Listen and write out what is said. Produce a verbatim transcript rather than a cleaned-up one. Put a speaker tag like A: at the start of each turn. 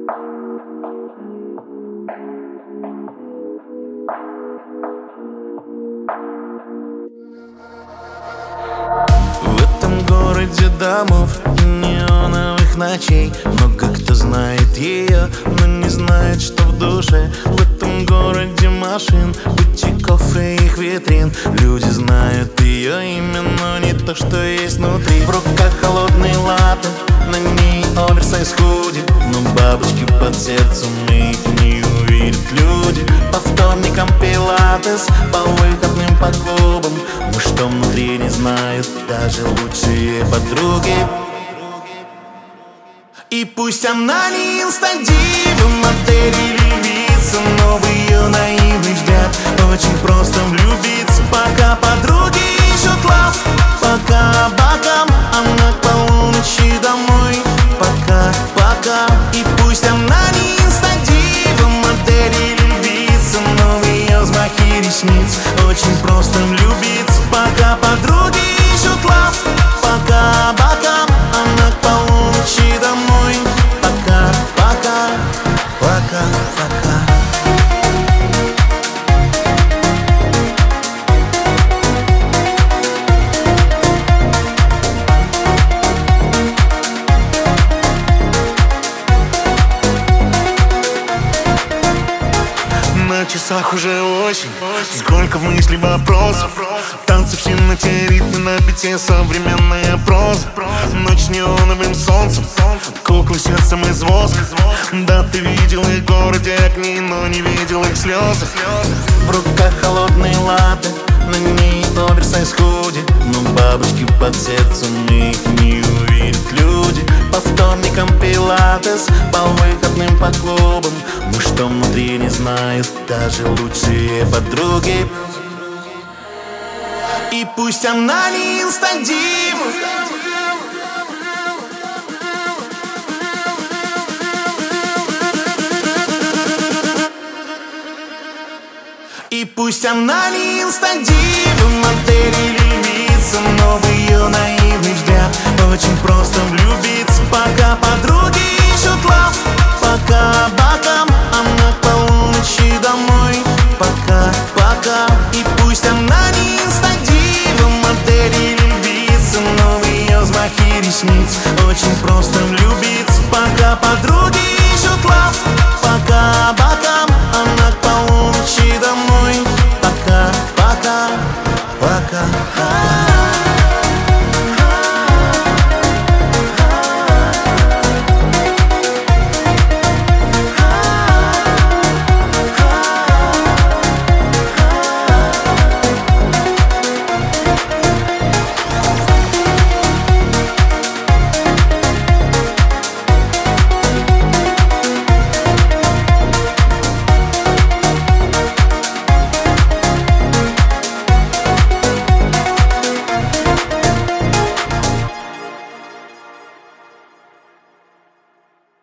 A: В этом городе домов и неоновых ночей много кто знает ее, но не знает, что в душе. В этом городе машин, бутиков и их витрин. Люди знают ее имя, но не то, что есть внутри. В руках холодный латте, на ней оверсайз худи, но бабочки под сердцем, их не увидят люди. По вторникам пилатес, по выходным по клубам. Но что внутри не знают даже лучшие подруги. И пусть она не инстадива, модель или львица, но в ее наивный взгляд очень просто влюбиться. Пока подруги ищут лав, пока бокам, она к полуночи домой. Пока, пока. И пусть она не инстадива, модель или львица, но в ее взмахе ресниц очень просто влюбиться. Пока подруги ищут лав, пока бокам, она к полуночи домой. Пока, пока, пока, пока.
B: На часах уже осень, сколько мыслей, вопросов. Танцы в темноте, ритмы на бите, современная проза. Ночь с неоновым солнцем, куклы сердцем из воска. Да, ты видел их в городе огни, но не видел их слезы.
A: В руках холодный латте, на ней оверсайз худи, но бабочки под сердцем, их не увидят люди. По вторникам пилатес, по выходным по клубам. Но что внутри не знают даже лучшие подруги. И пусть она не инстадива, и пусть она не инстадива, модель или львица, но в ее наивный взгляд очень просто влюбиться. Пока подруги ищут лав, пока бокам, она к полуночи домой. Пока, пока. И пусть она не инстадива, модель или львица, но в ее взмахе ресниц очень просто влюбиться. Пока подруги